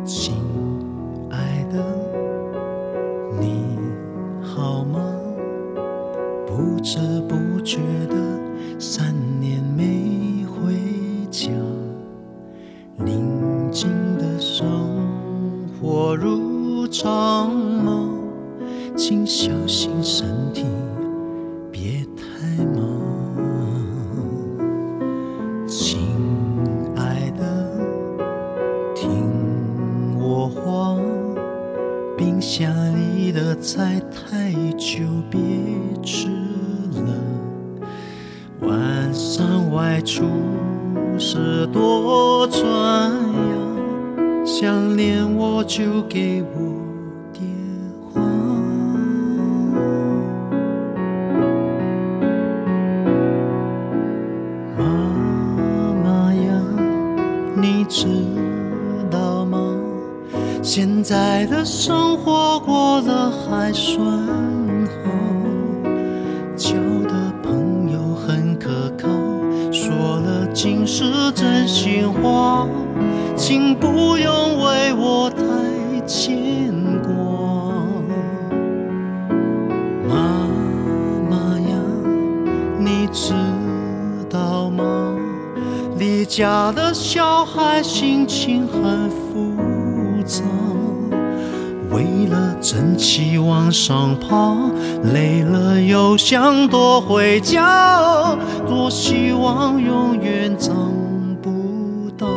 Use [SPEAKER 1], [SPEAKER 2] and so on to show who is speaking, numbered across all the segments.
[SPEAKER 1] 亲爱的，你好吗？不知不觉的3年没回家，宁静的生活如常吗？请小心身体，别太忙。亲爱的，听我话，冰箱里的菜太久别吃了，晚上外出时多穿呀，想念我就给我电话。妈妈呀，你知道吗？现在的生活过得还算好，交的朋友很可靠，说了尽是真心话，请不用为我太牵挂。妈妈呀，你知道吗？离家的小孩心情很复杂，为了争气往上爬，累了又想多回家，多希望永远长不大。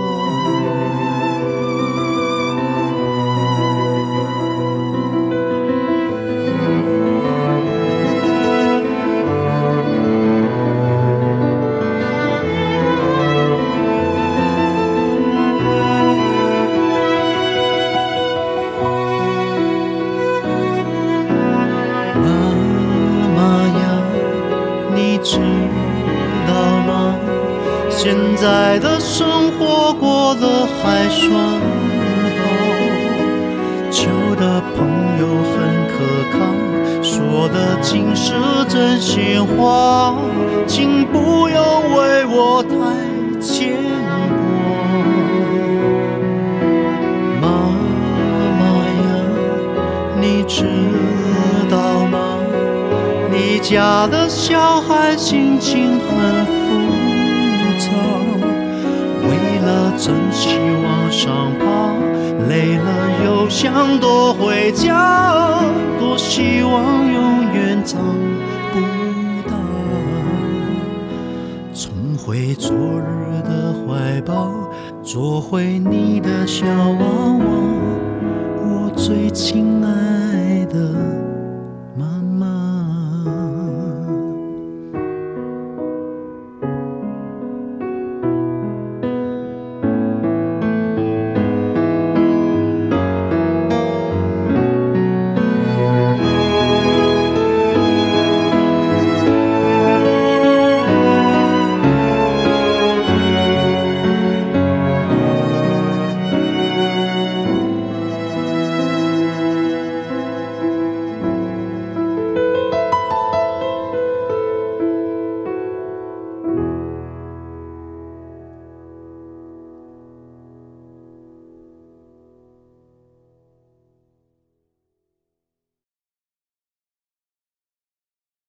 [SPEAKER 1] 知道吗？现在的生活过得还算好，交的朋友很可靠，说的尽是真心话，请不用为我太牵挂。妈妈呀，你知道吗？离家的小孩心情很复杂，为了争气往上爬，累了又想多回家，多希望永远长不大。重回昨日的怀抱，做回你的小娃娃，我最亲爱的